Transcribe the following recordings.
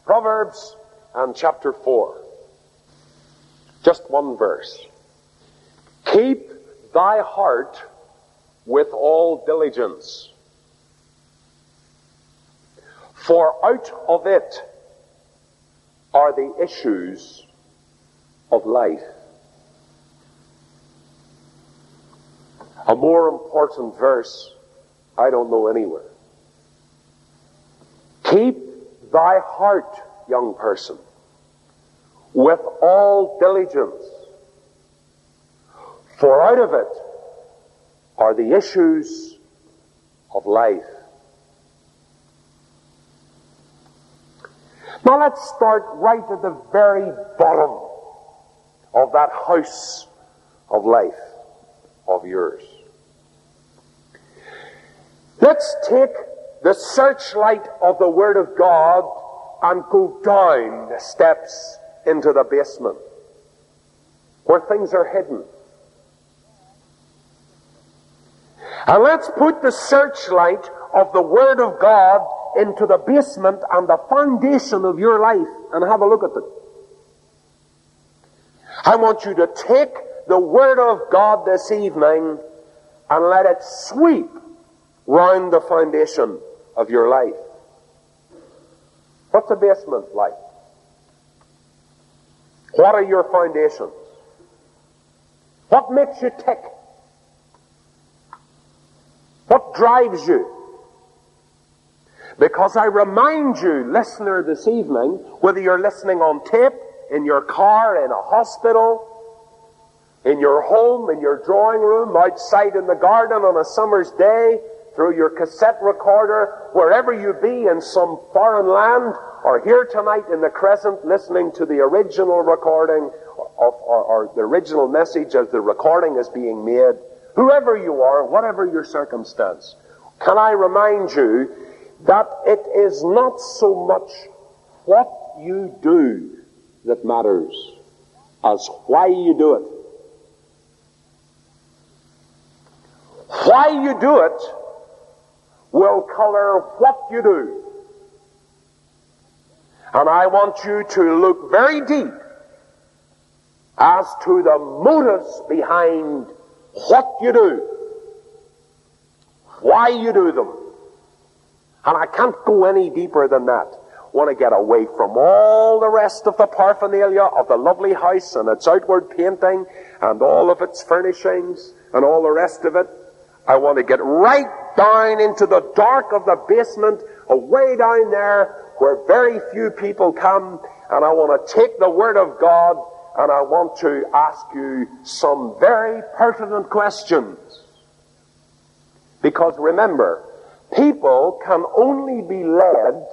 Proverbs and chapter 4. Just one verse. Keep thy heart with all diligence, for out of it are the issues of life. A more important verse I don't know anywhere. Keep thy heart, young person, with all diligence, for out of it are the issues of life. Now let's start right at the very bottom of that house of life of yours. Let's take the searchlight of the Word of God and go down the steps into the basement where things are hidden. And let's put the searchlight of the Word of God into the basement and the foundation of your life and have a look at it. I want you to take the Word of God this evening and let it sweep round the foundation of your life. What's a basement like? What are your foundations? What makes you tick? What drives you? Because I remind you, listener, this evening, whether you're listening on tape, in your car, in a hospital, in your home, in your drawing room, outside in the garden on a summer's day, through your cassette recorder, wherever you be in some foreign land, or here tonight in the Crescent listening to the original recording or the original message as the recording is being made, whoever you are, whatever your circumstance, can I remind you that it is not so much what you do that matters as why you do it. Why you do it will color what you do. And I want you to look very deep as to the motives behind what you do, why you do them. And I can't go any deeper than that. I want to get away from all the rest of the paraphernalia of the lovely house and its outward painting and all of its furnishings and all the rest of it. I want to get right down into the dark of the basement, away down there where very few people come, and I want to take the Word of God and I want to ask you some very pertinent questions. Because remember, people can only be led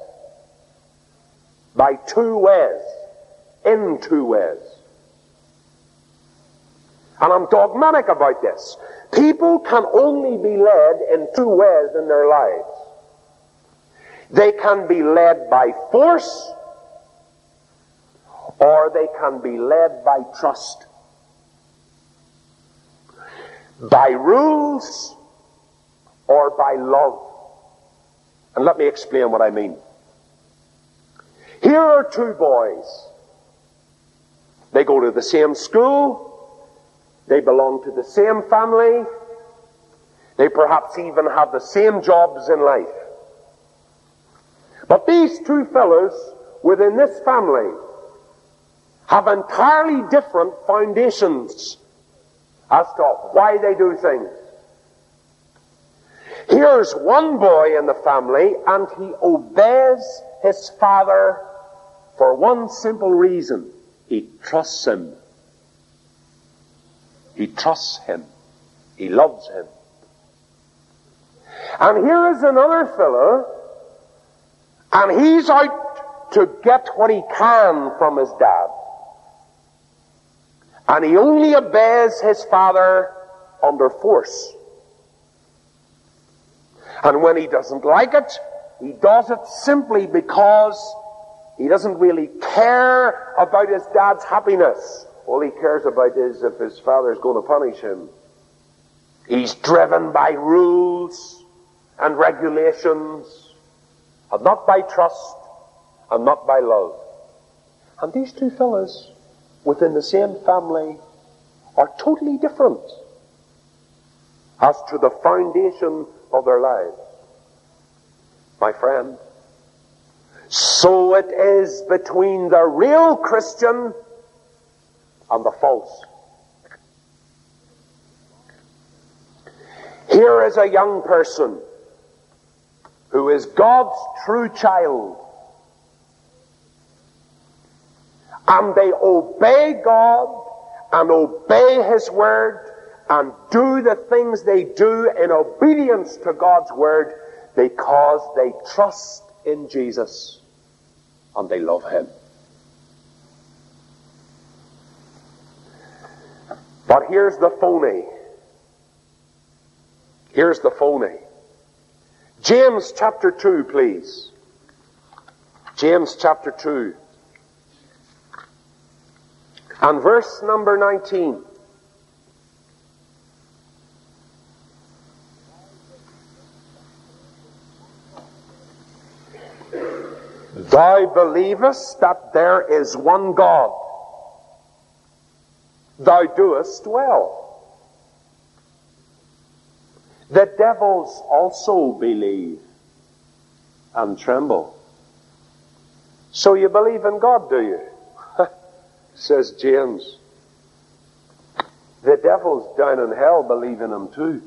by two ways, in two ways. And I'm dogmatic about this. People can only be led in two ways in their lives. They can be led by force, or they can be led by trust. By rules, or by love. And let me explain what I mean. Here are two boys. They go to the same school. They belong to the same family. They perhaps even have the same jobs in life. But these two fellows within this family have entirely different foundations as to why they do things. Here's one boy in the family, and he obeys his father for one simple reason. He trusts him. He trusts him. He loves him. And here is another fellow, and he's out to get what he can from his dad. And he only obeys his father under force. And when he doesn't like it, he does it simply because he doesn't really care about his dad's happiness. All he cares about is if his father's going to punish him. He's driven by rules and regulations, and not by trust and not by love. And these two fellas within the same family are totally different as to the foundation of their lives. My friend, so it is between the real Christian and the false. Here is a young person who is God's true child, and they obey God and obey His Word and do the things they do in obedience to God's Word because they trust in Jesus and they love Him. But here's the phony. Here's the phony. James chapter 2, please. James chapter 2. And verse number 19. Thou believest that there is one God. Thou doest well. The devils also believe and tremble. So you believe in God, do you? Says James. The devils down in hell believe in Him too.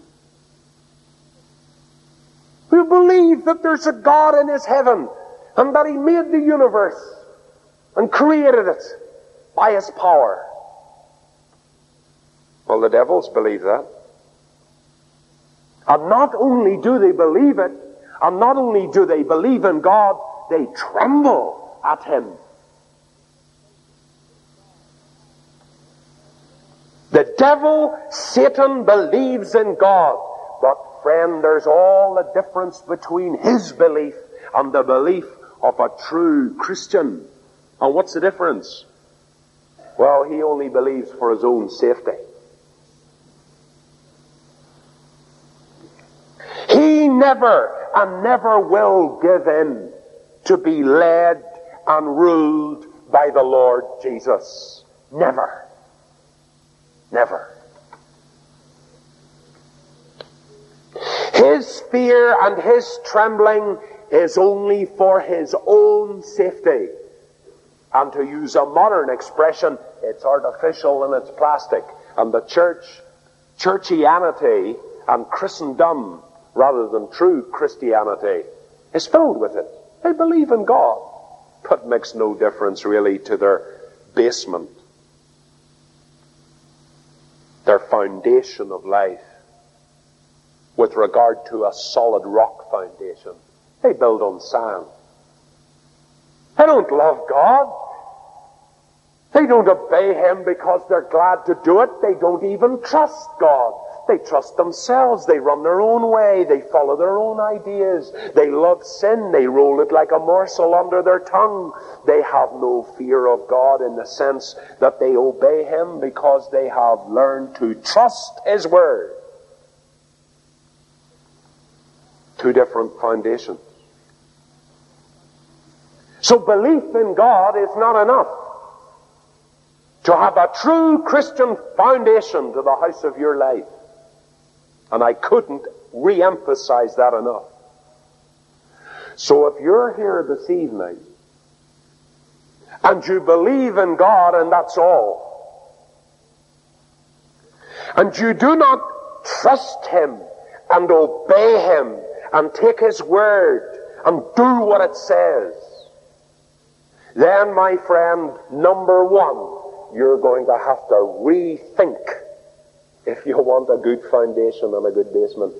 We believe that there's a God in His heaven and that He made the universe and created it by His power. Well, the devils believe that. And not only do they believe it, and not only do they believe in God, they tremble at Him. The devil, Satan, believes in God. But friend, there's all the difference between his belief and the belief of a true Christian. And what's the difference? Well, he only believes for his own safety. He never and never will give in to be led and ruled by the Lord Jesus. Never. Never. His fear and his trembling is only for his own safety. And to use a modern expression, it's artificial and it's plastic. And the churchianity and Christendom, rather than true Christianity, is filled with it. They believe in God, but makes no difference really to their basement, their foundation of life, with regard to a solid rock foundation. They build on sand. They don't love God. They don't obey Him because they're glad to do it. They don't even trust God. They trust themselves. They run their own way. They follow their own ideas. They love sin. They roll it like a morsel under their tongue. They have no fear of God in the sense that they obey Him because they have learned to trust His Word. Two different foundations. So belief in God is not enough to have a true Christian foundation to the house of your life. And I couldn't re-emphasize that enough. So if you're here this evening and you believe in God and that's all, and you do not trust Him and obey Him and take His word and do what it says, then, my friend, number one, you're going to have to rethink if you want a good foundation and a good basement.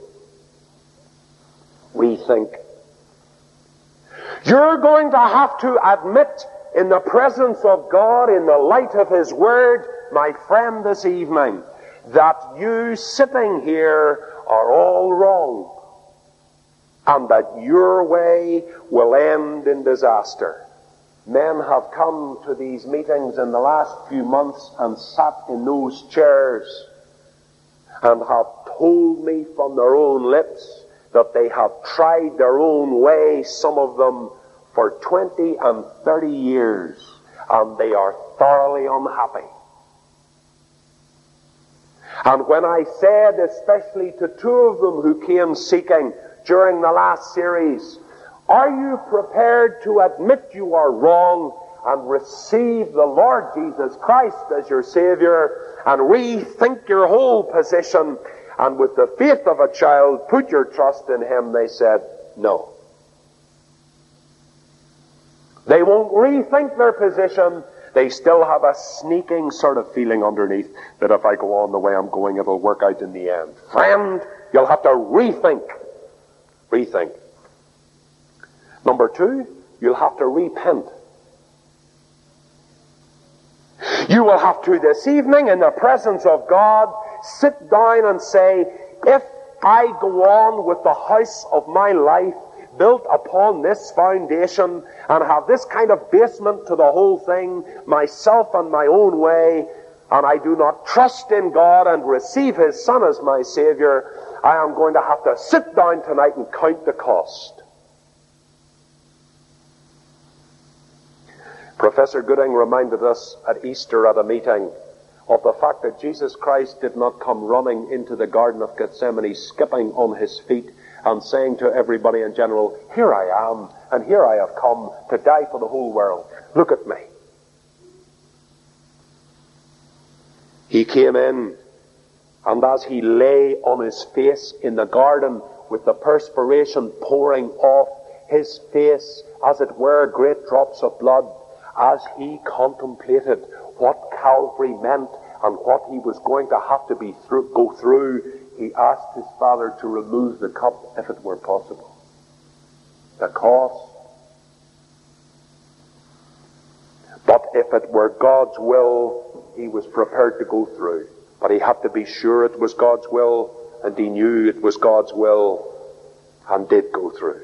Rethink. You're going to have to admit in the presence of God, in the light of His Word, my friend, this evening, that you sitting here are all wrong, and that your way will end in disaster. Men have come to these meetings in the last few months and sat in those chairs and have told me from their own lips that they have tried their own way, some of them, for 20 and 30 years, and they are thoroughly unhappy. And when I said, especially to two of them who came seeking during the last series, are you prepared to admit you are wrong and receive the Lord Jesus Christ as your Savior and rethink your whole position and with the faith of a child put your trust in Him? They said, no. They won't rethink their position. They still have a sneaking sort of feeling underneath that if I go on the way I'm going, it'll work out in the end. Friend, you'll have to rethink. Rethink. Number two, you'll have to repent. You will have to this evening, in the presence of God, sit down and say, if I go on with the house of my life built upon this foundation and have this kind of basement to the whole thing, myself and my own way, and I do not trust in God and receive His Son as my Savior, I am going to have to sit down tonight and count the cost. Professor Gooding reminded us at Easter at a meeting of the fact that Jesus Christ did not come running into the Garden of Gethsemane, skipping on His feet and saying to everybody in general, here I am, and here I have come to die for the whole world. Look at me. He came in, and as He lay on His face in the garden with the perspiration pouring off His face, as it were, great drops of blood, as He contemplated what Calvary meant and what He was going to have to go through, He asked His Father to remove the cup if it were possible. The cost. But if it were God's will, He was prepared to go through. But He had to be sure it was God's will, and He knew it was God's will, and did go through.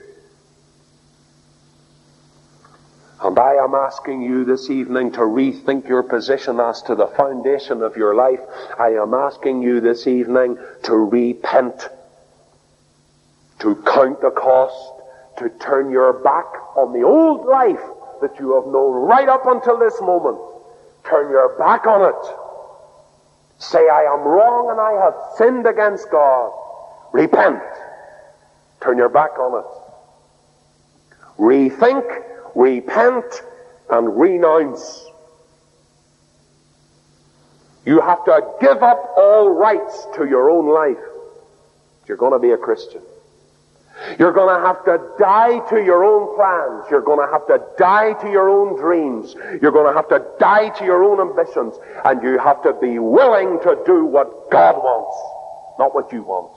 And I am asking you this evening to rethink your position as to the foundation of your life. I am asking you this evening to repent, to count the cost, to turn your back on the old life that you have known right up until this moment. Turn your back on it. Say, I am wrong and I have sinned against God. Repent. Turn your back on it. Rethink, repent, and renounce. You have to give up all rights to your own life if you're going to be a Christian. You're going to have to die to your own plans. You're going to have to die to your own dreams. You're going to have to die to your own ambitions. And you have to be willing to do what God wants, not what you want.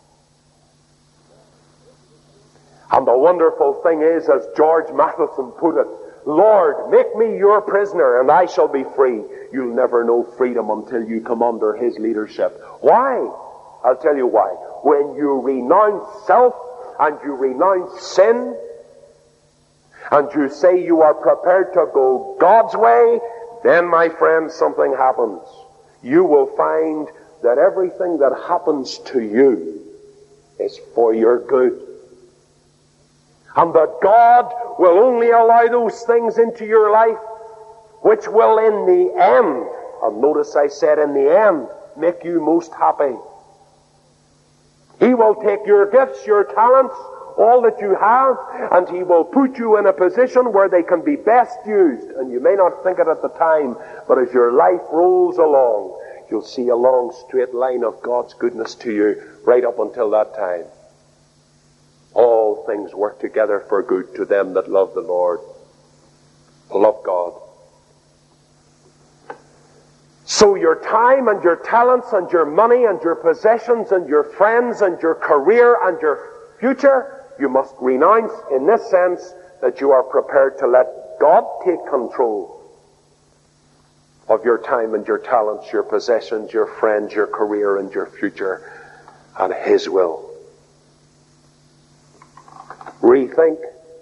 And the wonderful thing is, as George Matheson put it, Lord, make me your prisoner and I shall be free. You'll never know freedom until you come under His leadership. Why? I'll tell you why. When you renounce self and you renounce sin and you say you are prepared to go God's way, then, my friend, something happens. You will find that everything that happens to you is for your good. And that God will only allow those things into your life which will in the end, and notice I said in the end, make you most happy. He will take your gifts, your talents, all that you have, and He will put you in a position where they can be best used. And you may not think it at the time, but as your life rolls along, you'll see a long straight line of God's goodness to you right up until that time. All things work together for good to them that love the Lord, love God. So your time and your talents and your money and your possessions and your friends and your career and your future, you must renounce in this sense that you are prepared to let God take control of your time and your talents, your possessions, your friends, your career and your future, and His will. Rethink,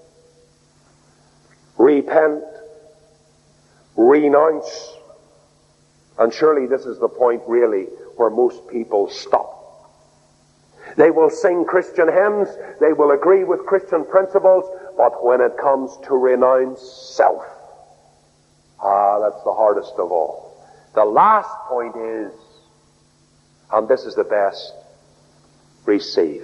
repent, renounce, and surely this is the point really where most people stop. They will sing Christian hymns, they will agree with Christian principles, But when it comes to renounce self, that's the hardest of all. The last point is, and this is the best, receive.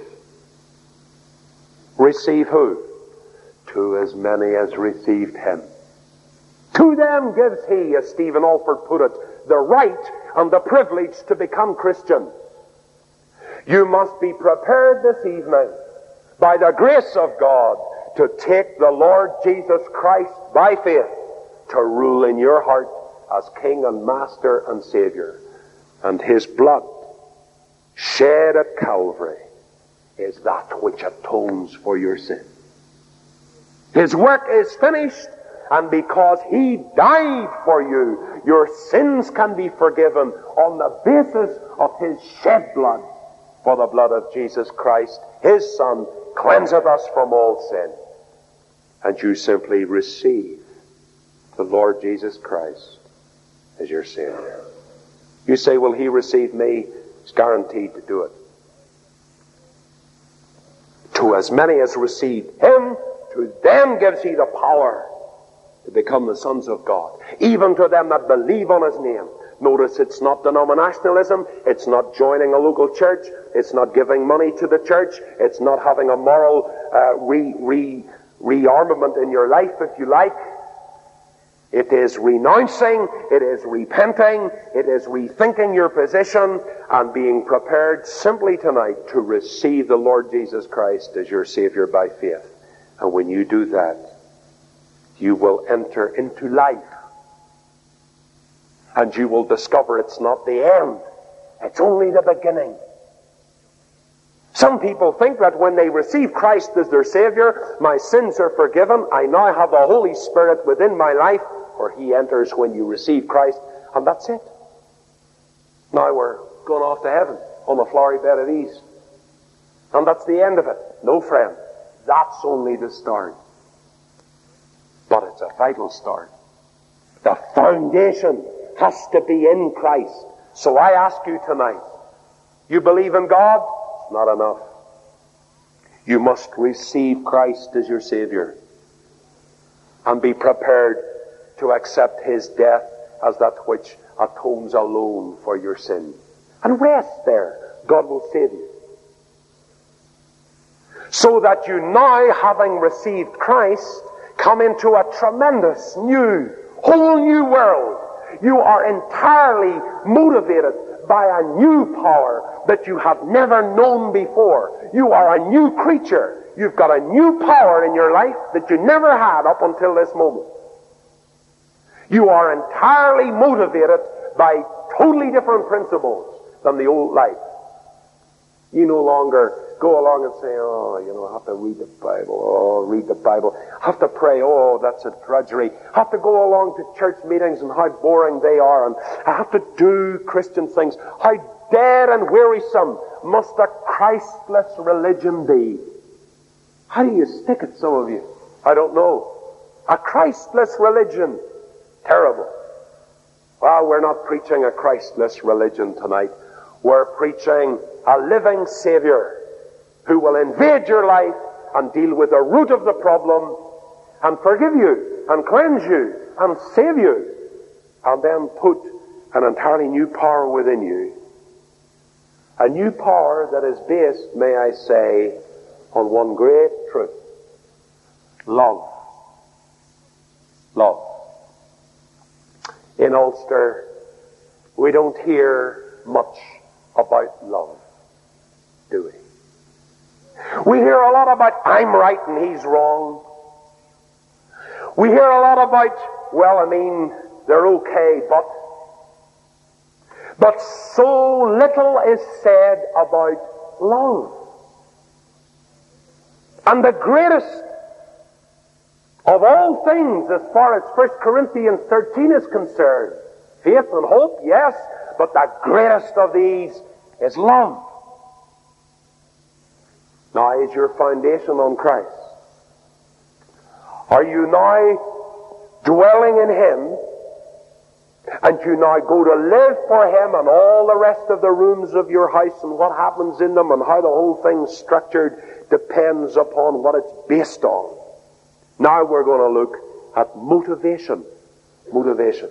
Receive who? To as many as received him. To them gives he, as Stephen Alford put it, the right and the privilege to become Christian. You must be prepared this evening, by the grace of God, to take the Lord Jesus Christ by faith to rule in your heart as King and Master and Savior. And his blood shed at Calvary is that which atones for your sin. His work is finished, and because he died for you, your sins can be forgiven on the basis of his shed blood. For the blood of Jesus Christ, his Son, cleanseth us from all sin. And you simply receive the Lord Jesus Christ as your Savior. You say, will he receive me? He's guaranteed to do it. To as many as received him, to them gives he the power to become the sons of God, even to them that believe on his name. Notice it's not denominationalism, it's not joining a local church, it's not giving money to the church, it's not having a moral rearmament in your life, if you like. It is renouncing, it is repenting, it is rethinking your position and being prepared simply tonight to receive the Lord Jesus Christ as your Savior by faith. And when you do that, you will enter into life. And you will discover it's not the end. It's only the beginning. Some people think that when they receive Christ as their Savior, my sins are forgiven. I now have the Holy Spirit within my life, for he enters when you receive Christ, and that's it. Now we're going off to heaven on the flowery bed of ease. And that's the end of it. No, friend. That's only the start. But it's a vital start. The foundation has to be in Christ. So I ask you tonight, you believe in God? It's not enough. You must receive Christ as your Savior and be prepared to accept his death as that which atones alone for your sin. And rest there. God will save you. So that you now, having received Christ, come into a tremendous new, whole new world. You are entirely motivated by a new power that you have never known before. You are a new creature. You've got a new power in your life that you never had up until this moment. You are entirely motivated by totally different principles than the old life. You no longer go along and say, I have to read the Bible. Read the Bible. I have to pray. That's a drudgery. I have to go along to church meetings and how boring they are. And I have to do Christian things. How dead and wearisome must a Christless religion be? How do you stick it, some of you? I don't know. A Christless religion. Terrible. Well, we're not preaching a Christless religion tonight. We're preaching a living Savior who will invade your life and deal with the root of the problem and forgive you and cleanse you and save you and then put an entirely new power within you. A new power that is based, may I say, on one great truth. Love. Love. In Ulster, we don't hear much about love, do we? We hear a lot about I'm right and he's wrong. We hear a lot about, they're okay, but so little is said about love. And the greatest of all things, as far as 1 Corinthians 13 is concerned, faith and hope, yes, but the greatest of these is love. Now, is your foundation on Christ? Are you now dwelling in him, and you now go to live for him, and all the rest of the rooms of your house and what happens in them and how the whole thing's structured depends upon what it's based on? Now we're going to look at motivation. Motivation.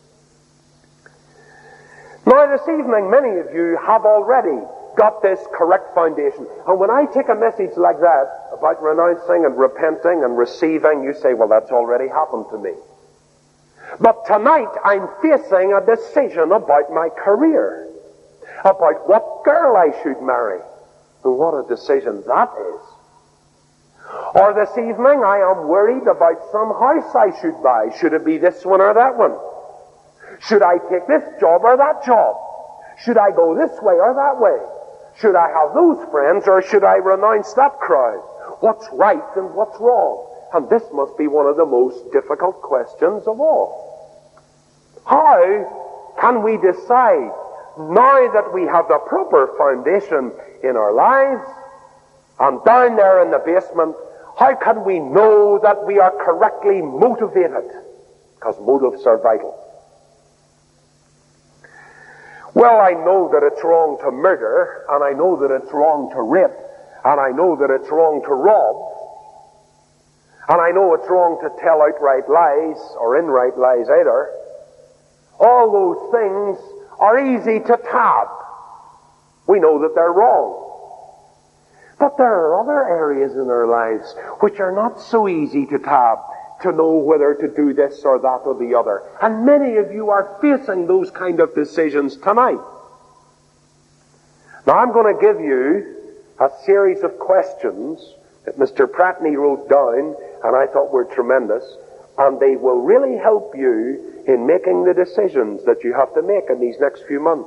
Now this evening, many of you have already got this correct foundation. And when I take a message like that about renouncing and repenting and receiving, you say, well, that's already happened to me. But tonight I'm facing a decision about my career, about what girl I should marry. And what a decision that is. Or this evening I am worried about some house I should buy. Should it be this one or that one? Should I take this job or that job? Should I go this way or that way? Should I have those friends or should I renounce that crowd? What's right and what's wrong? And this must be one of the most difficult questions of all. How can we decide, now that we have the proper foundation in our lives, and down there in the basement, how can we know that we are correctly motivated? Because motives are vital. Well, I know that it's wrong to murder, and I know that it's wrong to rape, and I know that it's wrong to rob, and I know it's wrong to tell outright lies, or inright lies either. All those things are easy to tab. We know that they're wrong. But there are other areas in our lives which are not so easy to tab, to know whether to do this or that or the other. And many of you are facing those kind of decisions tonight. Now I'm going to give you a series of questions that Mr. Pratney wrote down, and I thought were tremendous, and they will really help you in making the decisions that you have to make in these next few months.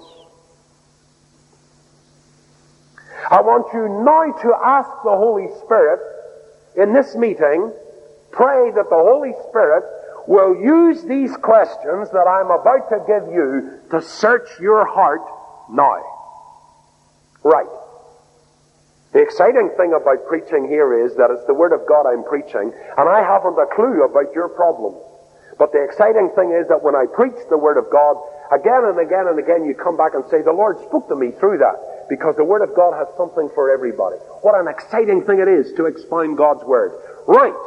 I want you now to ask the Holy Spirit in this meeting, pray that the Holy Spirit will use these questions that I'm about to give you to search your heart now. Right. The exciting thing about preaching here is that it's the Word of God I'm preaching, and I haven't a clue about your problem. But the exciting thing is that when I preach the Word of God, again and again and again you come back and say, the Lord spoke to me through that, because the Word of God has something for everybody. What an exciting thing it is to expound God's Word. Right.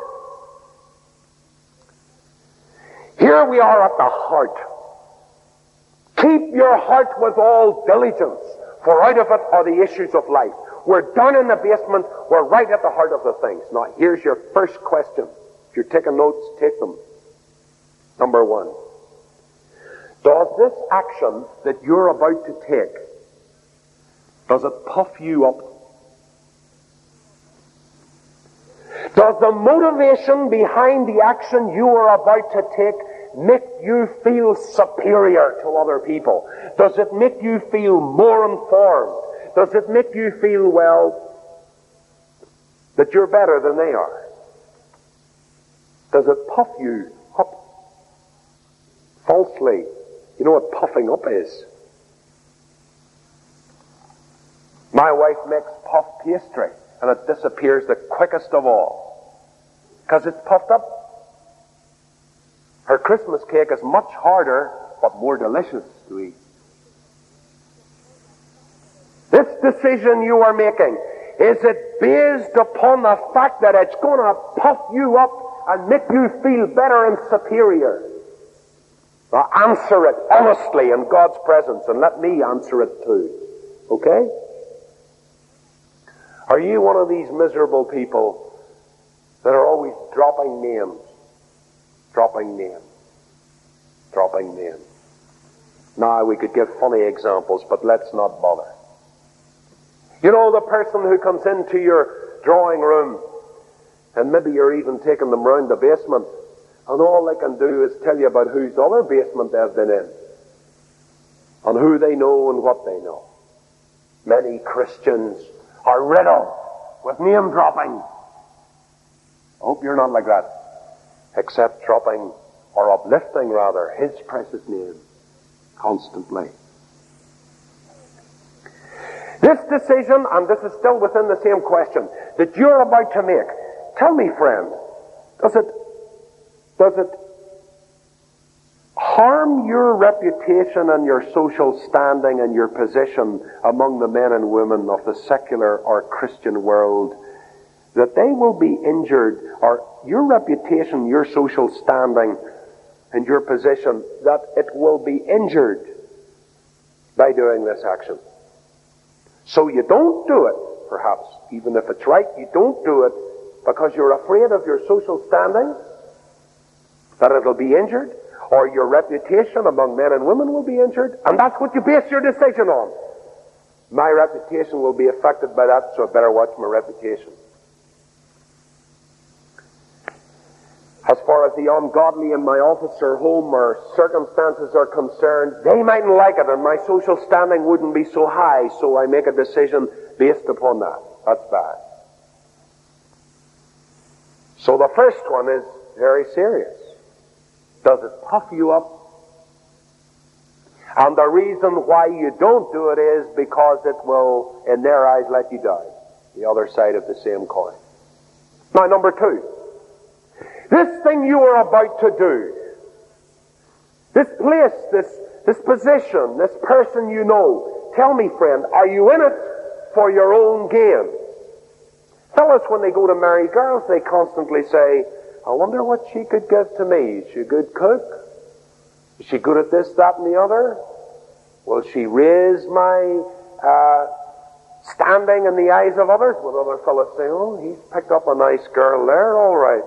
Here we are at the heart. Keep your heart with all diligence, for out of it are the issues of life. We're down in the basement. We're right at the heart of the things. Now, here's your first question. If you're taking notes, take them. Number one. Does this action that you're about to take, does it puff you up? Does the motivation behind the action you are about to take make you feel superior to other people? Does it make you feel more informed? Does it make you feel, well, that you're better than they are? Does it puff you up? Falsely. You know what puffing up is? My wife makes puff pastry, and it disappears the quickest of all, because it's puffed up. Her Christmas cake is much harder, but more delicious to eat. This decision you are making, is it based upon the fact that it's going to puff you up and make you feel better and superior? Now answer it honestly in God's presence, and let me answer it too. Okay? Are you one of these miserable people that are always dropping names? Dropping names. Dropping names. Now we could give funny examples, but let's not bother. You know, the person who comes into your drawing room, and maybe you're even taking them round the basement, and all they can do is tell you about whose other basement they've been in, and who they know and what they know. Many Christians are riddled with name dropping. I hope you're not like that, except dropping, or uplifting rather, His precious name constantly. This decision, and this is still within the same question, that you're about to make, tell me, friend, does it harm your reputation and your social standing and your position among the men and women of the secular or Christian world that they will be injured, or your reputation, your social standing, and your position, that it will be injured by doing this action. So you don't do it, perhaps, even if it's right, you don't do it because you're afraid of your social standing, that it'll be injured, or your reputation among men and women will be injured, and that's what you base your decision on. My reputation will be affected by that, so I better watch my reputation. As far as the ungodly in my office or home or circumstances are concerned, they mightn't like it, and my social standing wouldn't be so high, so I make a decision based upon that. That's bad. So the first one is very serious. Does it puff you up? And the reason why you don't do it is because it will, in their eyes, let you down. The other side of the same coin. Now, number two. This thing you are about to do, this place, this position, this person you know, tell me, friend, are you in it for your own gain? Fellas, when they go to marry girls, they constantly say, I wonder what she could give to me. Is she a good cook? Is she good at this, that, and the other? Will she raise my standing in the eyes of others? Will other fellas say, oh, he's picked up a nice girl there, all right.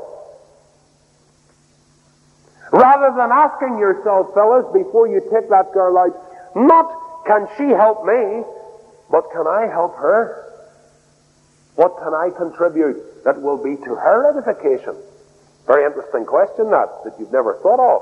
Rather than asking yourself, fellas, before you take that girl out, not can she help me, but can I help her? What can I contribute that will be to her edification? Very interesting question that you've never thought of.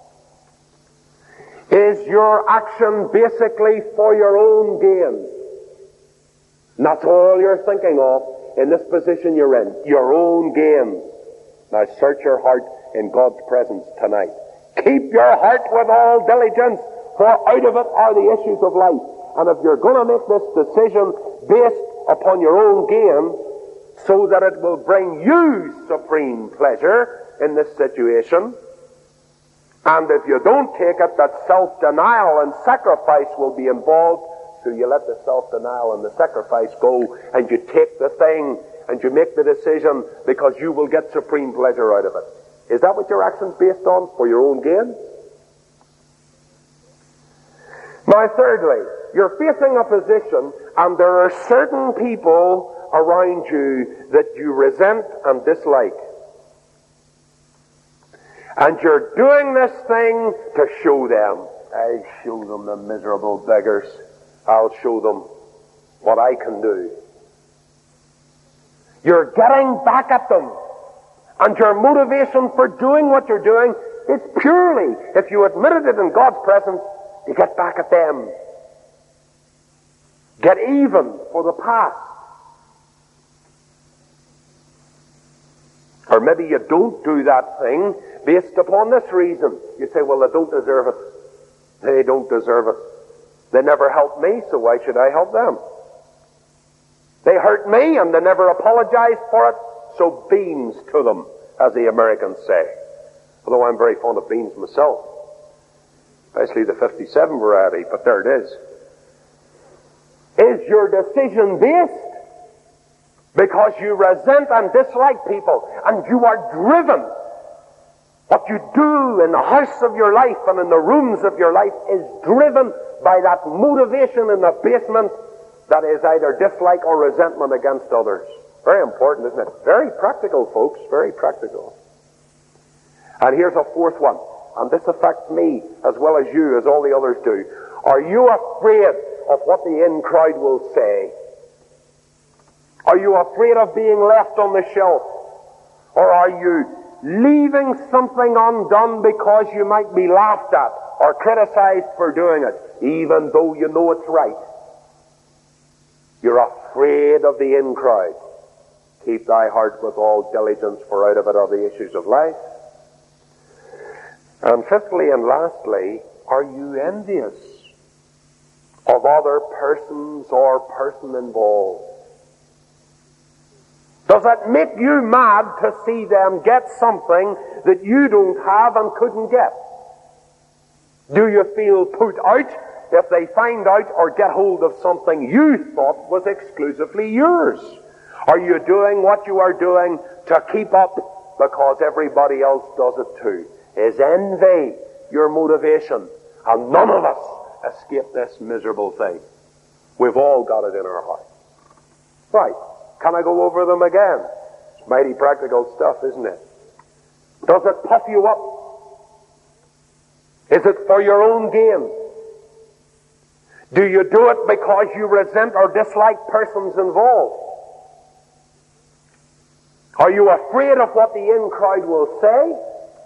Is your action basically for your own gain? And that's all you're thinking of in this position you're in. Your own gain. Now search your heart in God's presence tonight. Keep your heart with all diligence, for out of it are the issues of life. And if you're going to make this decision based upon your own gain, so that it will bring you supreme pleasure in this situation, and if you don't take it, that self-denial and sacrifice will be involved, so you let the self-denial and the sacrifice go, and you take the thing, and you make the decision because you will get supreme pleasure out of it. Is that what your action's based on, for your own gain? Now, thirdly, you're facing a position, and there are certain people around you that you resent and dislike. And you're doing this thing to show them. I show them, the miserable beggars. I'll show them what I can do. You're getting back at them. And your motivation for doing what you're doing is purely, if you admitted it in God's presence, to get back at them. Get even for the past. Or maybe you don't do that thing based upon this reason. You say, well, they don't deserve it. They don't deserve it. They never helped me, so why should I help them? They hurt me and they never apologized for it, so beans to them, as the Americans say. Although I'm very fond of beans myself. Especially the 57 variety, but there it is. Is your decision based because you resent and dislike people, and you are driven? What you do in the house of your life and in the rooms of your life is driven by that motivation in the basement that is either dislike or resentment against others. Very important, isn't it? Very practical, folks, very practical. And here's a fourth one, and this affects me as well as you, as all the others do. Are you afraid of what the in crowd will say? Are you afraid of being left on the shelf? Or are you leaving something undone because you might be laughed at or criticized for doing it, even though you know it's right? You're afraid of the in crowd. Keep thy heart with all diligence, for out of it are the issues of life. And fifthly and lastly, are you envious of other persons or person involved? Does it make you mad to see them get something that you don't have and couldn't get? Do you feel put out if they find out or get hold of something you thought was exclusively yours? Are you doing what you are doing to keep up because everybody else does it too? Is envy your motivation? And none of us escape this miserable thing. We've all got it in our heart. Right. Can I go over them again? It's mighty practical stuff, isn't it? Does it puff you up? Is it for your own gain? Do you do it because you resent or dislike persons involved? Are you afraid of what the in crowd will say?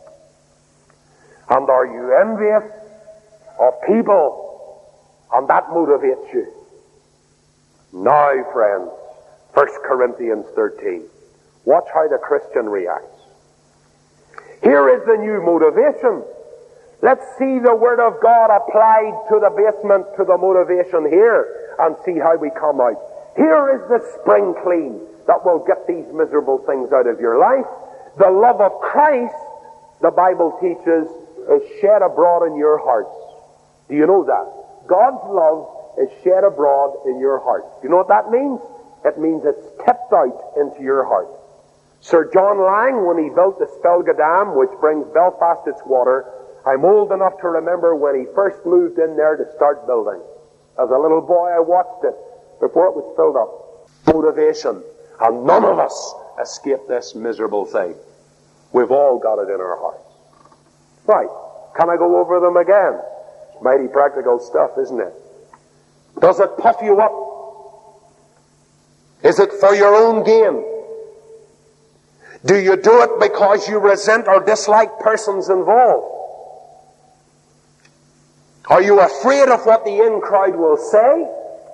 And are you envious of people? And that motivates you. Now, friends, 1 Corinthians 13. Watch how the Christian reacts. Here is the new motivation. Let's see the Word of God applied to the basement, to the motivation here, and see how we come out. Here is the spring clean that will get these miserable things out of your life. The love of Christ, the Bible teaches, is shed abroad in your hearts. Do you know that? God's love is shed abroad in your heart. Do you know what that means? It means it's tipped out into your heart. Sir John Lang, when he built the Spelga Dam, which brings Belfast its water, I'm old enough to remember when he first moved in there to start building. As a little boy, I watched it before it was filled up. Motivation. And none of us escape this miserable thing. We've all got it in our hearts. Right. Can I go over them again? It's mighty practical stuff, isn't it? Does it puff you up? Is it for your own gain? Do you do it because you resent or dislike persons involved? Are you afraid of what the in crowd will say?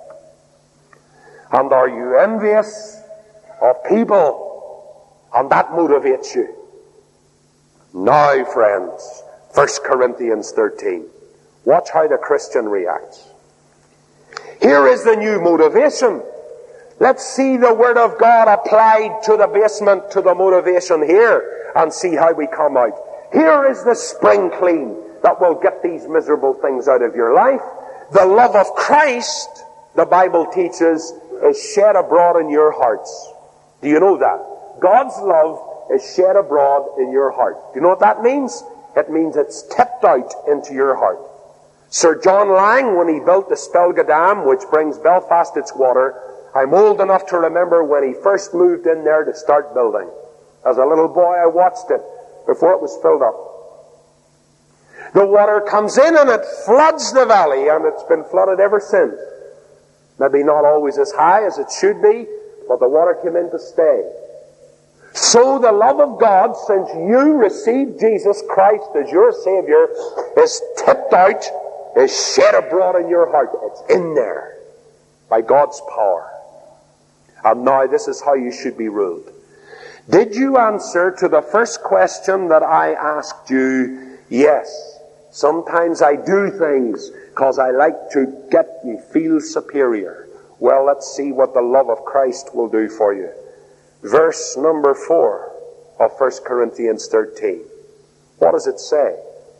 And are you envious of people? And that motivates you. Now, friends, 1 Corinthians 13. Watch how the Christian reacts. Here is the new motivation. Let's see the Word of God applied to the basement, to the motivation here, and see how we come out. Here is the spring clean that will get these miserable things out of your life. The love of Christ, the Bible teaches, is shed abroad in your hearts. Do you know that? God's love is shed abroad in your heart. Do you know what that means? It means it's tipped out into your heart. Sir John Lang, when he built the Spelga Dam, which brings Belfast its water, I'm old enough to remember when he first moved in there to start building. As a little boy, I watched it before it was filled up. The water comes in and it floods the valley, and it's been flooded ever since. Maybe not always as high as it should be, but the water came in to stay. So the love of God, since you received Jesus Christ as your Savior, is tipped out, is shed abroad in your heart. It's in there by God's power. And now this is how you should be ruled. Did you answer to the first question that I asked you? Yes. Sometimes I do things because I like to get and feel superior. Well, let's see what the love of Christ will do for you. Verse number 4 of 1 Corinthians 13. What does it say?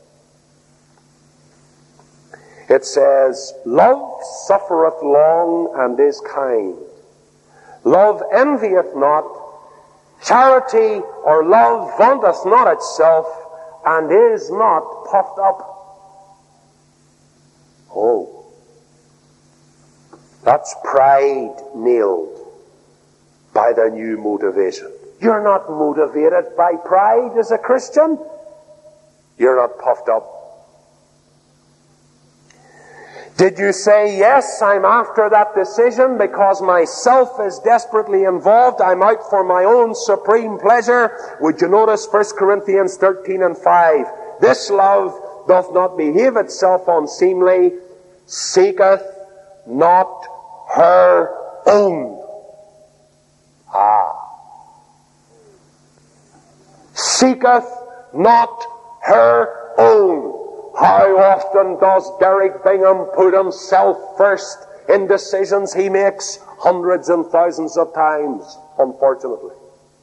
It says, love suffereth long and is kind. Love envieth not. Charity or love vaunteth not itself, and is not puffed up. Oh, that's pride nailed by the new motivation. You're not motivated by pride as a Christian. You're not puffed up. Did you say, yes, I'm after that decision because myself is desperately involved. I'm out for my own supreme pleasure. Would you notice 1 Corinthians 13 and 5? This love doth not behave itself unseemly, seeketh not her own. Seeketh not her own. How often does Derek Bingham put himself first in decisions he makes? Hundreds and thousands of times, unfortunately.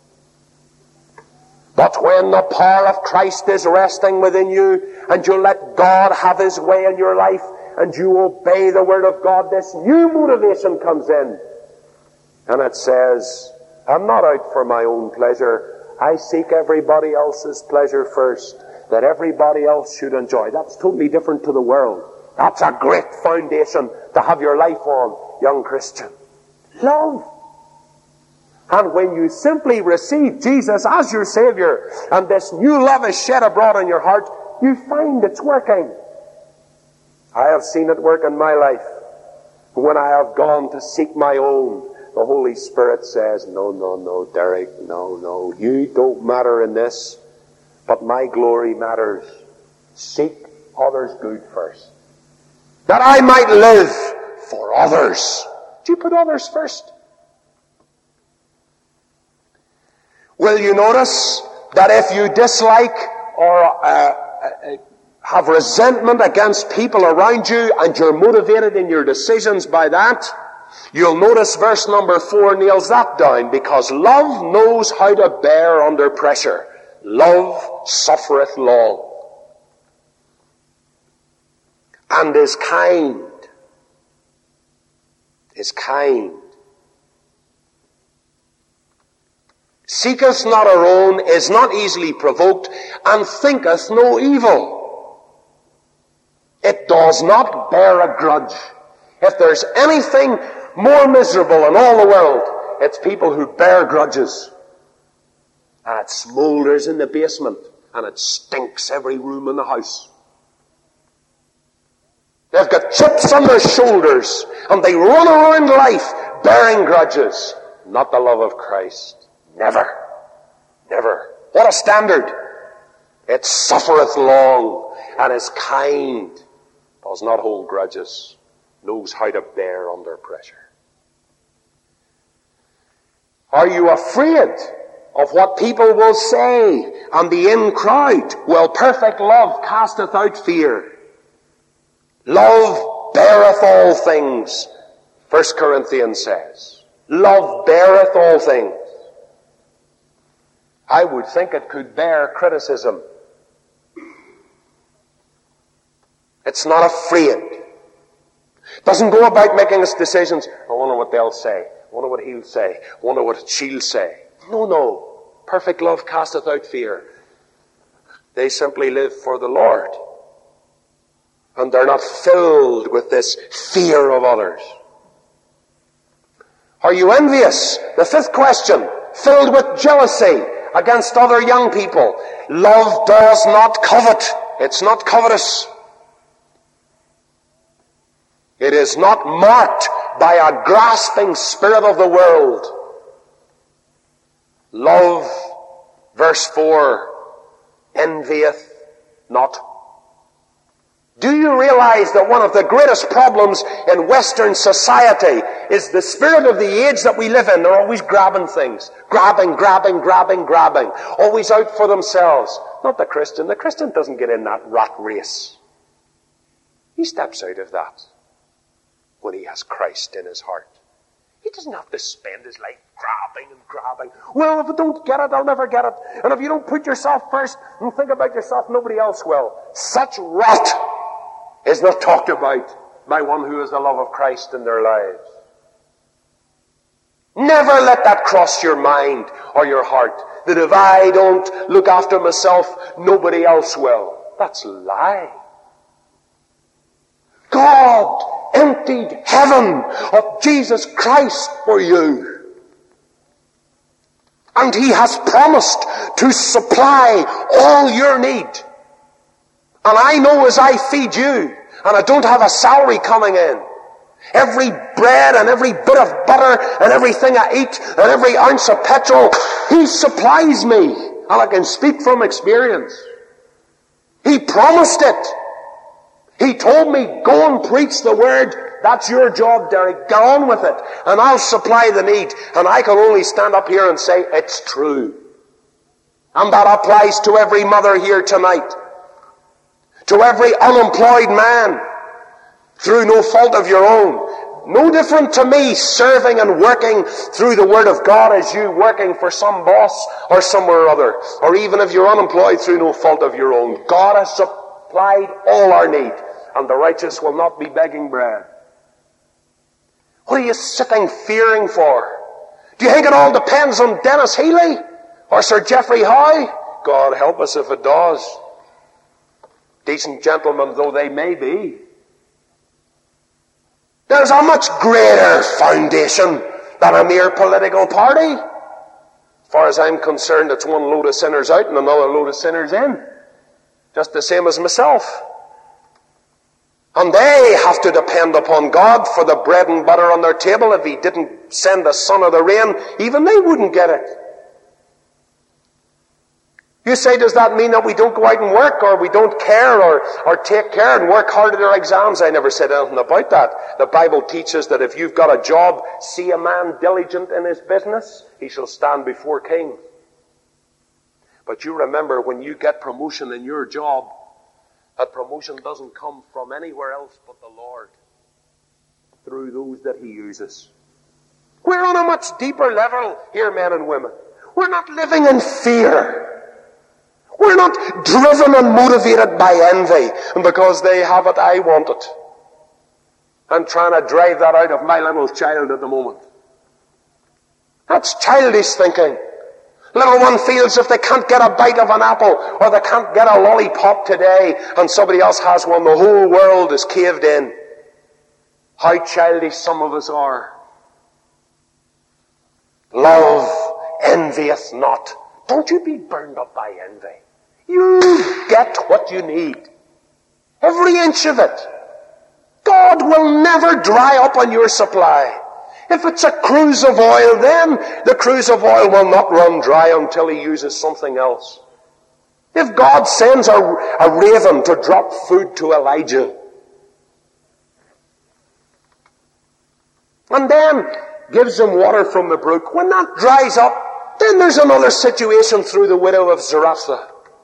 But when the power of Christ is resting within you, and you let God have His way in your life, and you obey the Word of God, this new motivation comes in. And it says, I'm not out for my own pleasure. I seek everybody else's pleasure first, that everybody else should enjoy. That's totally different to the world. That's a great foundation to have your life on, young Christian. Love. And when you simply receive Jesus as your Savior, and this new love is shed abroad in your heart, you find it's working. I have seen it work in my life. When I have gone to seek my own, the Holy Spirit says, no, Derek, no, you don't matter in this, but my glory matters. Seek others' good first, that I might live for others. Do you put others first? Will you notice that if you dislike or have resentment against people around you and you're motivated in your decisions by that, you'll notice verse number 4 nails that down, because love knows how to bear under pressure. Love suffereth long and is kind. Is kind. Seeketh not her own, is not easily provoked, and thinketh no evil. It does not bear a grudge. If there's anything more miserable in all the world, it's people who bear grudges. And it smoulders in the basement, and it stinks every room in the house. They've got chips on their shoulders, and they run around life bearing grudges. Not the love of Christ. Never. Never. What a standard. It suffereth long, and is kind, does not hold grudges, knows how to bear under pressure. Are you afraid of what people will say and the in crowd? Well, perfect love casteth out fear. Love beareth all things, 1 Corinthians says. Love beareth all things. I would think it could bear criticism. It's not afraid. It doesn't go about making its decisions. I wonder what they'll say. I wonder what he'll say. I wonder what she'll say. No. Perfect love casteth out fear. They simply live for the Lord. And they're not filled with this fear of others. Are you envious? The 5th question. Filled with jealousy against other young people. Love does not covet. It's not covetous. It is not marked by a grasping spirit of the world. Love, verse 4, envieth not. Do you realize that one of the greatest problems in Western society is the spirit of the age that we live in? They're always grabbing things. Grabbing. Always out for themselves. Not the Christian. The Christian doesn't get in that rat race. He steps out of that when he has Christ in his heart. He doesn't have to spend his life grabbing. Well, if I don't get it, I'll never get it. And if you don't put yourself first and think about yourself, nobody else will. Such rot is not talked about by one who has the love of Christ in their lives. Never let that cross your mind or your heart, that if I don't look after myself, nobody else will. That's a lie. God emptied heaven of Jesus Christ for you. And He has promised to supply all your need. And I know as I feed you, and I don't have a salary coming in, every bread and every bit of butter and everything I eat and every ounce of petrol, He supplies me. And I can speak from experience. He promised it. He told me, go and preach the word. That's your job, Derek. Get on with it. And I'll supply the need. And I can only stand up here and say, it's true. And that applies to every mother here tonight. To every unemployed man. Through no fault of your own. No different to me serving and working through the Word of God as you working for some boss or somewhere or other. Or even if you're unemployed through no fault of your own. God has supplied all our need. And the righteous will not be begging bread. What are you sitting fearing for? Do you think it all depends on Dennis Healy or Sir Geoffrey Howe? God help us if it does. Decent gentlemen though they may be. There's a much greater foundation than a mere political party. As far as I'm concerned, it's one load of sinners out and another load of sinners in. Just the same as myself. And they have to depend upon God for the bread and butter on their table. If He didn't send the sun or the rain, even they wouldn't get it. You say, does that mean that we don't go out and work, or we don't care, or take care and work hard at our exams? I never said anything about that. The Bible teaches that if you've got a job, see a man diligent in his business, he shall stand before kings. But you remember, when you get promotion in your job, that promotion doesn't come from anywhere else but the Lord, through those that He uses. We're on a much deeper level here, men and women. We're not living in fear. We're not driven and motivated by envy, and because they have it, I want it. I'm trying to drive that out of my little child at the moment. That's childish thinking. Little one feels if they can't get a bite of an apple, or they can't get a lollipop today, and somebody else has one, the whole world is caved in. How childish some of us are. Love envieth not. Don't you be burned up by envy. You get what you need. Every inch of it. God will never dry up on your supply. If it's a cruse of oil, then the cruse of oil will not run dry until He uses something else. If God sends a raven to drop food to Elijah, and then gives him water from the brook, when that dries up, then there's another situation through the widow of Zarephath.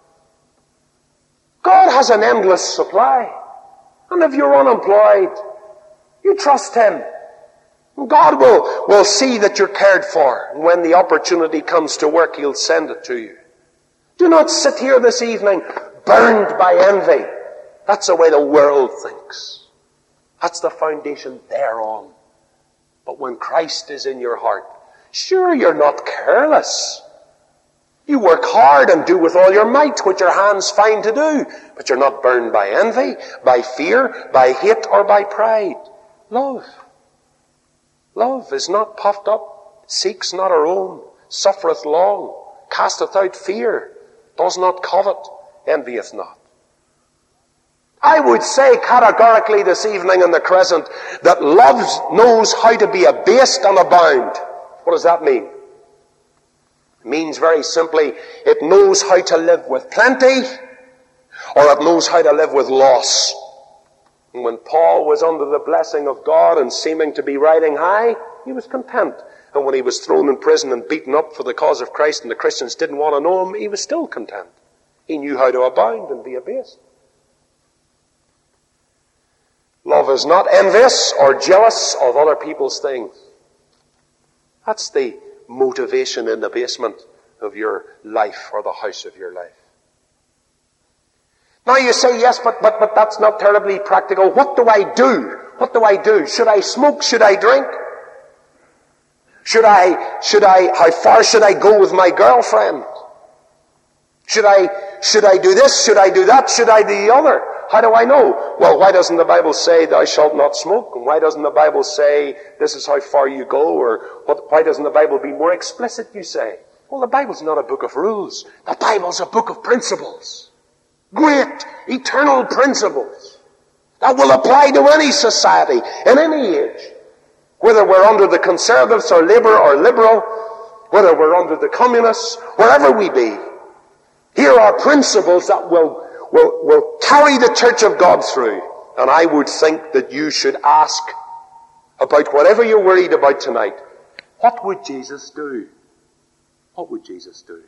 God has an endless supply. And if you're unemployed, you trust Him. God will see that you're cared for. And when the opportunity comes to work, He'll send it to you. Do not sit here this evening burned by envy. That's the way the world thinks. That's the foundation they're on. But when Christ is in your heart, sure, you're not careless. You work hard and do with all your might what your hands find to do. But you're not burned by envy, by fear, by hate, or by pride. Love. Love is not puffed up, seeks not her own, suffereth long, casteth out fear, does not covet, envieth not. I would say categorically this evening in the Crescent that love knows how to be abased and abound. What does that mean? It means very simply, it knows how to live with plenty, or it knows how to live with loss. And when Paul was under the blessing of God and seeming to be riding high, he was content. And when he was thrown in prison and beaten up for the cause of Christ and the Christians didn't want to know him, he was still content. He knew how to abound and be abased. Love is not envious or jealous of other people's things. That's the motivation in the basement of your life, or the house of your life. Now you say, yes, but that's not terribly practical. What do I do? What do I do? Should I smoke? Should I drink? How far should I go with my girlfriend? Should I do this? Should I do that? Should I do the other? How do I know? Well, why doesn't the Bible say thou shalt not smoke? And why doesn't the Bible say this is how far you go? Or why doesn't the Bible be more explicit, you say? Well, the Bible's not a book of rules. The Bible's a book of principles. Great, eternal principles that will apply to any society in any age. Whether we're under the conservatives or Labour or Liberal, whether we're under the communists, wherever we be, here are principles that will carry the church of God through. And I would think that you should ask about whatever you're worried about tonight. What would Jesus do? What would Jesus do?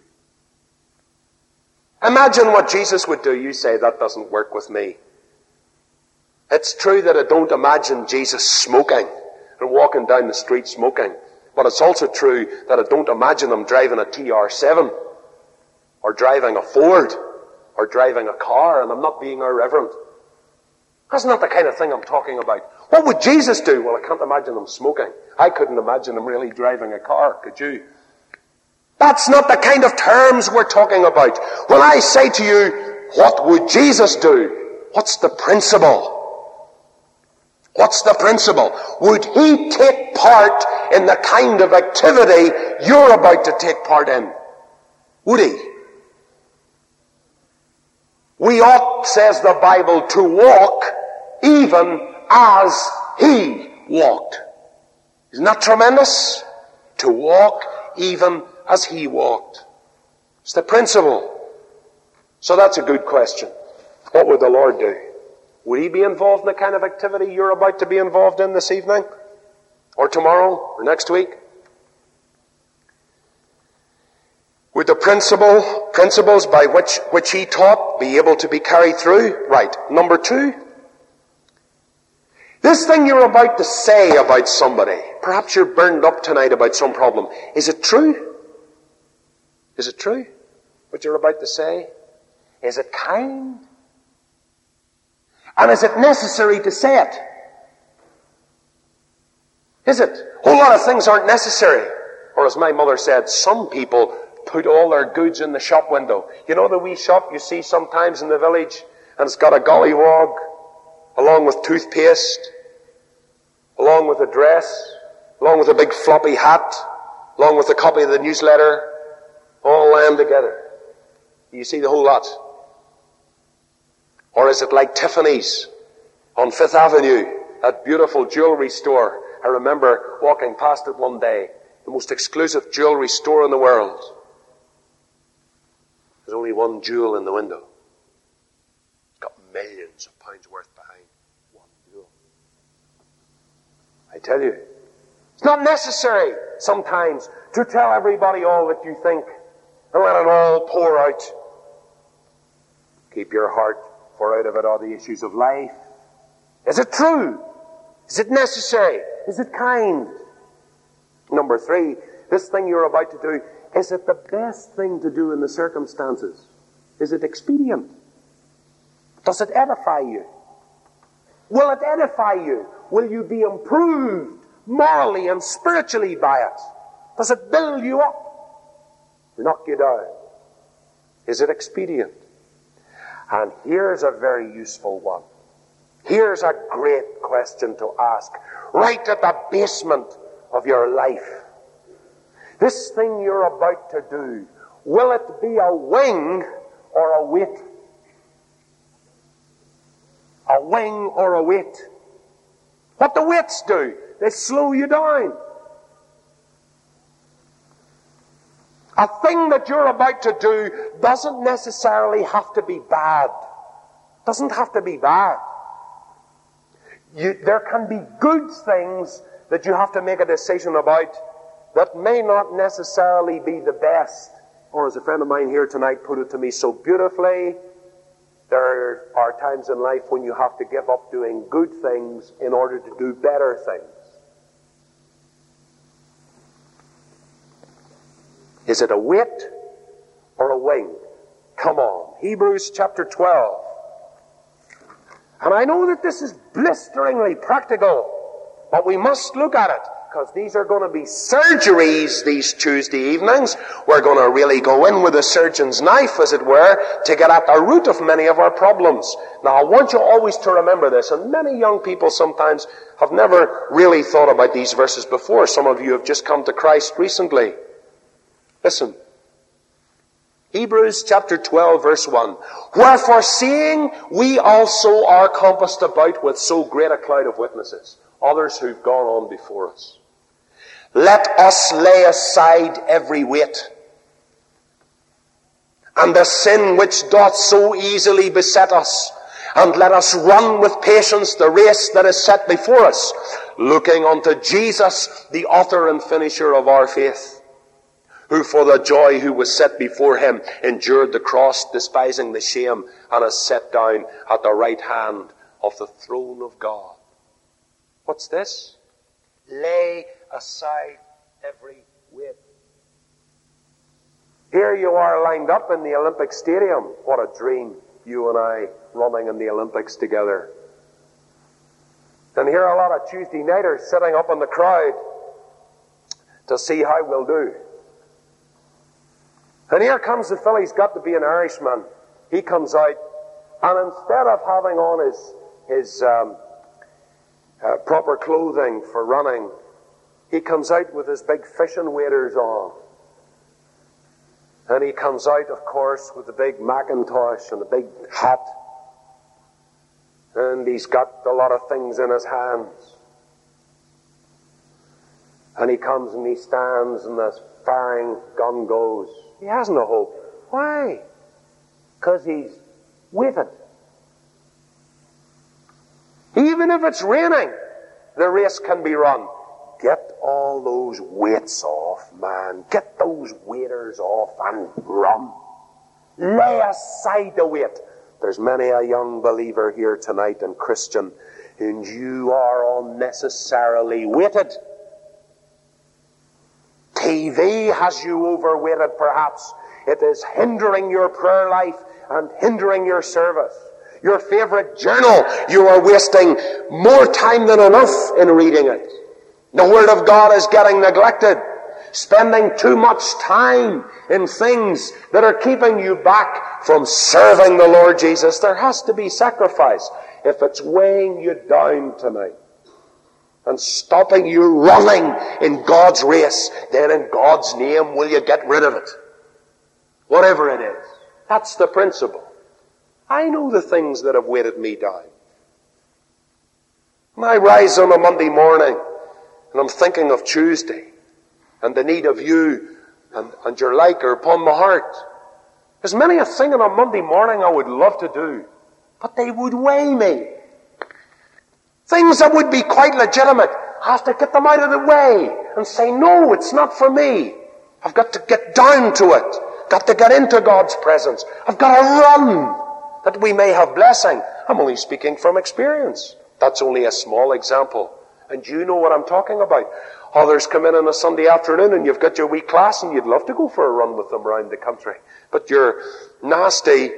Imagine what Jesus would do. You say, that doesn't work with me. It's true that I don't imagine Jesus smoking and walking down the street smoking. But it's also true that I don't imagine him driving a TR7 or driving a Ford or driving a car, and I'm not being irreverent. That's not the kind of thing I'm talking about. What would Jesus do? Well, I can't imagine him smoking. I couldn't imagine him really driving a car, could you? That's not the kind of terms we're talking about. When I say to you, what would Jesus do? What's the principle? What's the principle? Would he take part in the kind of activity you're about to take part in? Would he? We ought, says the Bible, to walk even as he walked. Isn't that tremendous? To walk even as he walked. It's the principle. So that's a good question. What would the Lord do? Would he be involved in the kind of activity you're about to be involved in this evening? Or tomorrow? Or next week? Would the principles by which he taught be able to be carried through? Right. Number 2. This thing you're about to say about somebody, perhaps you're burned up tonight about some problem. Is it true? Is it true? What you're about to say? Is it kind? And is it necessary to say it? Is it? A whole lot of things aren't necessary. Or as my mother said, some people put all their goods in the shop window. You know the wee shop you see sometimes in the village, and it's got a gollywog, along with toothpaste, along with a dress, along with a big floppy hat, along with a copy of the newsletter, all lammed together. You see the whole lot. Or is it like Tiffany's on Fifth Avenue, that beautiful jewelry store? I remember walking past it one day, the most exclusive jewelry store in the world. There's only one jewel in the window. It's got millions of pounds worth behind one jewel. I tell you, it's not necessary sometimes to tell everybody all that you think and let it all pour out. Keep your heart, for out of it are the issues of life. Is it true? Is it necessary? Is it kind? Number 3, this thing you're about to do, is it the best thing to do in the circumstances? Is it expedient? Does it edify you? Will it edify you? Will you be improved morally and spiritually by it? Does it build you up? Knock you down? Is it expedient? And here's a very useful one. Here's a great question to ask, right at the basement of your life. This thing you're about to do, will it be a wing or a weight? A wing or a weight? What do weights do? They slow you down. A thing that you're about to do doesn't necessarily have to be bad. Doesn't have to be bad. There can be good things that you have to make a decision about that may not necessarily be the best. Or as a friend of mine here tonight put it to me so beautifully, there are times in life when you have to give up doing good things in order to do better things. Is it a weight or a wing? Come on. Hebrews chapter 12. And I know that this is blisteringly practical, but we must look at it, because these are going to be surgeries these Tuesday evenings. We're going to really go in with a surgeon's knife, as it were, to get at the root of many of our problems. Now, I want you always to remember this, and many young people sometimes have never really thought about these verses before. Some of you have just come to Christ recently. Listen. Hebrews chapter 12 verse 1. Wherefore seeing we also are compassed about with so great a cloud of witnesses, others who've gone on before us, let us lay aside every weight, and the sin which doth so easily beset us, and let us run with patience the race that is set before us, looking unto Jesus, the author and finisher of our faith, who for the joy who was set before him endured the cross, despising the shame, and is set down at the right hand of the throne of God. What's this? Lay aside every weight. Here you are lined up in the Olympic Stadium. What a dream, you and I running in the Olympics together. And here are a lot of Tuesday nighters sitting up in the crowd to see how we'll do. And here comes the fellow, he's got to be an Irishman. He comes out, and instead of having on his proper clothing for running, he comes out with his big fishing waders on. And he comes out, of course, with the big Macintosh and the big hat. And he's got a lot of things in his hands. And he comes and he stands and the firing gun goes. He has no hope. Why? Because he's weighted. Even if it's raining, the race can be run. Get all those weights off, man. Get those waders off and run. Lay aside the weight. There's many a young believer here tonight and Christian, and you are unnecessarily weighted. TV has you overweighted, perhaps. It is hindering your prayer life and hindering your service. Your favorite journal, you are wasting more time than enough in reading it. The Word of God is getting neglected. Spending too much time in things that are keeping you back from serving the Lord Jesus. There has to be sacrifice. If it's weighing you down tonight and stopping you running in God's race, then in God's name will you get rid of it. Whatever it is. That's the principle. I know the things that have weighted me down. When I rise on a Monday morning and I'm thinking of Tuesday and the need of you and your like are upon my heart, there's many a thing on a Monday morning I would love to do, but they would weigh me. Things that would be quite legitimate, I have to get them out of the way and say, no, it's not for me. I've got to get down to it. Got to get into God's presence. I've got to run that we may have blessing. I'm only speaking from experience. That's only a small example. And you know what I'm talking about. Others come in on a Sunday afternoon and you've got your wee class and you'd love to go for a run with them around the country. But your nasty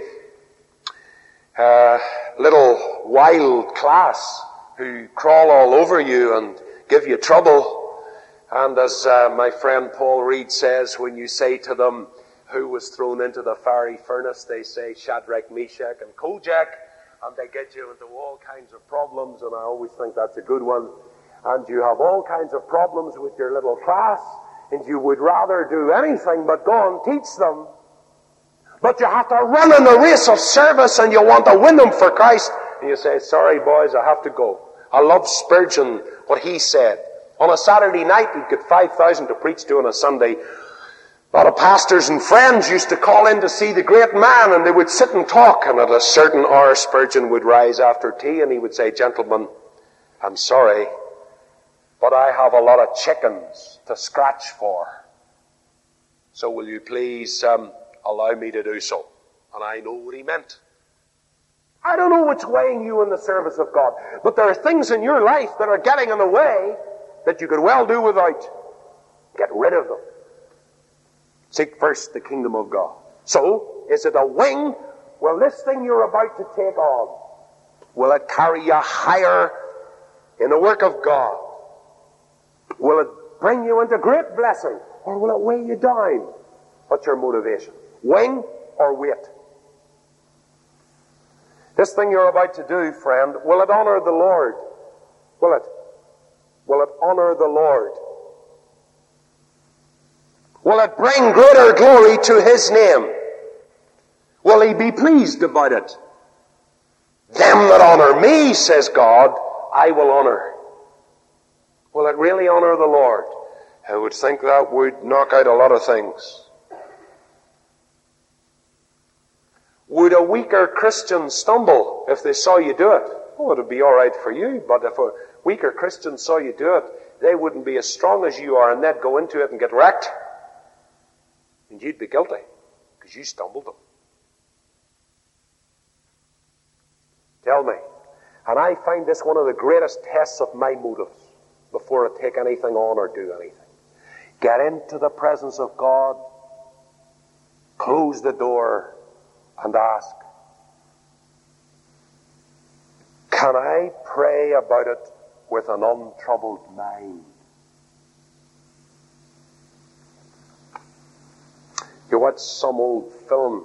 little wild class who crawl all over you and give you trouble. And as my friend Paul Reed says, when you say to them, who was thrown into the fiery furnace, they say Shadrach, Meshach and Kojak, and they get you into all kinds of problems, and I always think that's a good one. And you have all kinds of problems with your little class, and you would rather do anything but go and teach them. But you have to run in the race of service, and you want to win them for Christ, and you say, sorry boys, I have to go. I love Spurgeon, what he said. On a Saturday night, he'd get 5,000 to preach to on a Sunday. A lot of pastors and friends used to call in to see the great man, and they would sit and talk, and at a certain hour Spurgeon would rise after tea and he would say, gentlemen, I'm sorry, but I have a lot of chickens to scratch for. So will you please allow me to do so? And I know what he meant. I don't know what's weighing you in the service of God, but there are things in your life that are getting in the way that you could well do without. Get rid of them. Seek first the kingdom of God. So, is it a wing? Well, this thing you're about to take on, will it carry you higher in the work of God? Will it bring you into great blessing? Or will it weigh you down? What's your motivation? Wing or weight? This thing you're about to do, friend, will it honor the Lord? Will it? Will it honor the Lord? Will it bring greater glory to His name? Will He be pleased about it? Them that honor me, says God, I will honor. Will it really honor the Lord? I would think that would knock out a lot of things. Would a weaker Christian stumble if they saw you do it? Oh, it would be all right for you, but if a weaker Christian saw you do it, they wouldn't be as strong as you are, and they'd go into it and get wrecked. And you'd be guilty, because you stumbled them. Tell me. And I find this one of the greatest tests of my motives before I take anything on or do anything. Get into the presence of God, close the door, and ask, can I pray about it with an untroubled mind. You watch some old film.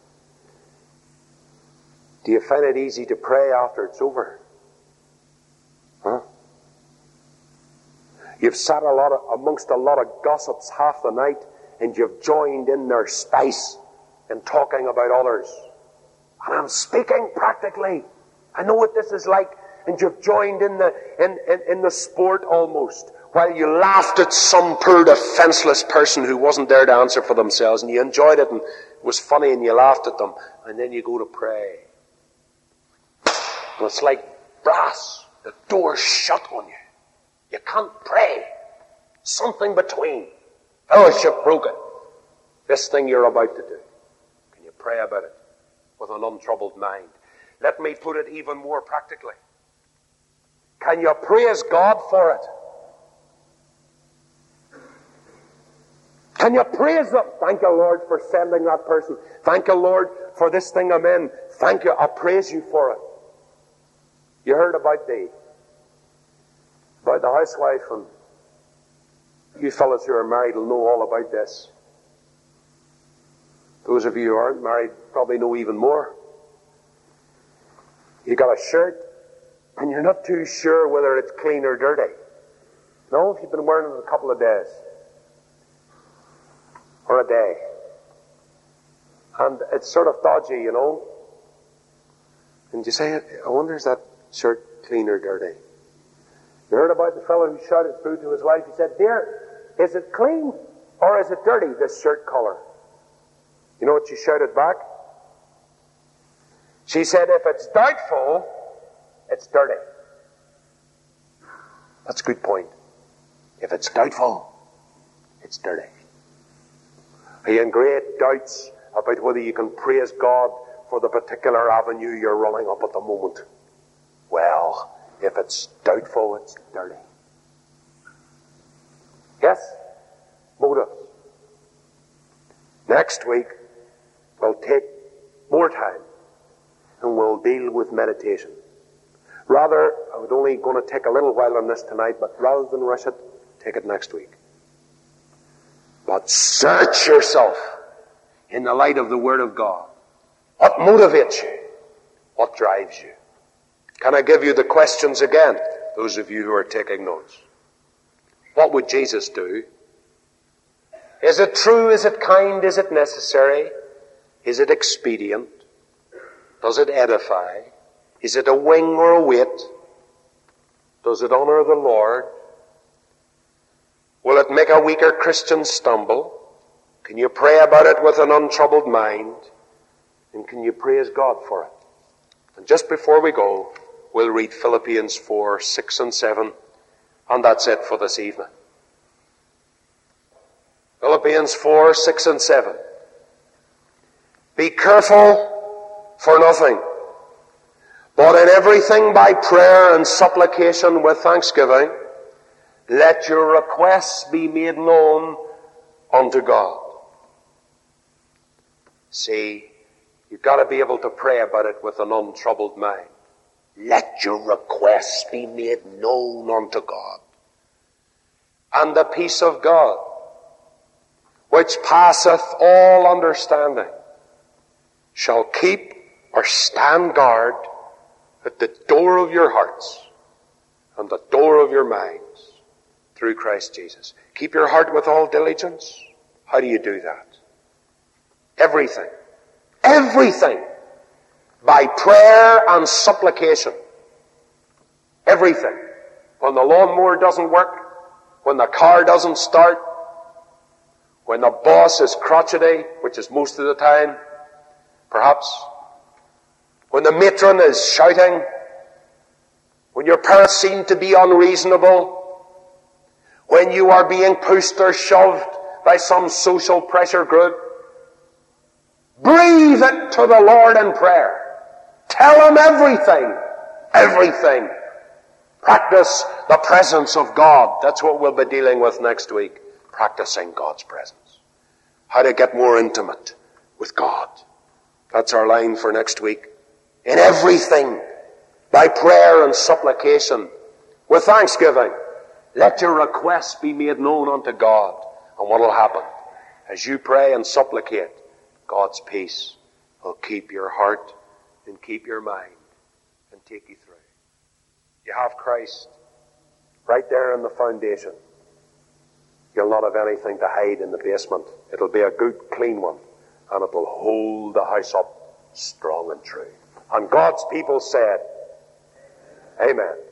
Do you find it easy to pray after it's over? Huh? You've sat amongst a lot of gossips half the night, and you've joined in their spice in talking about others. And I'm speaking practically. I know what this is like. And you've joined in the sport almost, while you laughed at some poor defenseless person who wasn't there to answer for themselves, and you enjoyed it and it was funny and you laughed at them, and then you go to pray. And it's like brass. The door's shut on you. You can't pray. Something between. Fellowship broken. This thing you're about to do. Can you pray about it with an untroubled mind? Let me put it even more practically. Can you praise God for it? Can you praise Him? Thank you, Lord, for sending that person. Thank you, Lord, for this thing I'm in. Thank you. I praise you for it. You heard about the housewife, and you fellas who are married will know all about this. Those of you who aren't married probably know even more. You got a shirt, and you're not too sure whether it's clean or dirty. No, if you've been wearing it a couple of days. Or a day. And it's sort of dodgy, you know. And you say, I wonder, is that shirt clean or dirty? You heard about the fellow who shouted through to his wife. He said, Dear, is it clean or is it dirty, this shirt collar? You know what she shouted back? She said, if it's doubtful, it's dirty. That's a good point. If it's doubtful, it's dirty. Are you in great doubts about whether you can praise God for the particular avenue you're running up at the moment? Well, if it's doubtful, it's dirty. Yes? Motive. Next week, we'll take more time and we'll deal with meditation. Rather, I was only going to take a little while on this tonight, but rather than rush it, take it next week. But search yourself in the light of the Word of God. What motivates you? What drives you? Can I give you the questions again, those of you who are taking notes? What would Jesus do? Is it true? Is it kind? Is it necessary? Is it expedient? Does it edify? Is it a wing or a weight? Does it honor the Lord? Will it make a weaker Christian stumble? Can you pray about it with an untroubled mind? And can you praise God for it? And just before we go, we'll read Philippians 4, 6 and 7, and that's it for this evening. Philippians 4, 6 and 7. Be careful for nothing, but in everything by prayer and supplication with thanksgiving, let your requests be made known unto God. See, you've got to be able to pray about it with an untroubled mind. Let your requests be made known unto God. And the peace of God, which passeth all understanding, shall keep or stand guard at the door of your hearts and the door of your minds through Christ Jesus. Keep your heart with all diligence. How do you do that? Everything. Everything. By prayer and supplication. Everything. When the lawnmower doesn't work, when the car doesn't start, when the boss is crotchety, which is most of the time, perhaps, when the matron is shouting, when your parents seem to be unreasonable, when you are being pushed or shoved by some social pressure group, breathe it to the Lord in prayer. Tell Him everything. Everything. Practice the presence of God. That's what we'll be dealing with next week. Practicing God's presence. How to get more intimate with God. That's our line for next week. In everything, by prayer and supplication, with thanksgiving, let your requests be made known unto God. And what will happen? As you pray and supplicate, God's peace will keep your heart and keep your mind and take you through. You have Christ right there in the foundation. You'll not have anything to hide in the basement. It'll be a good, clean one, and it will hold the house up strong and true. And God's people said, Amen.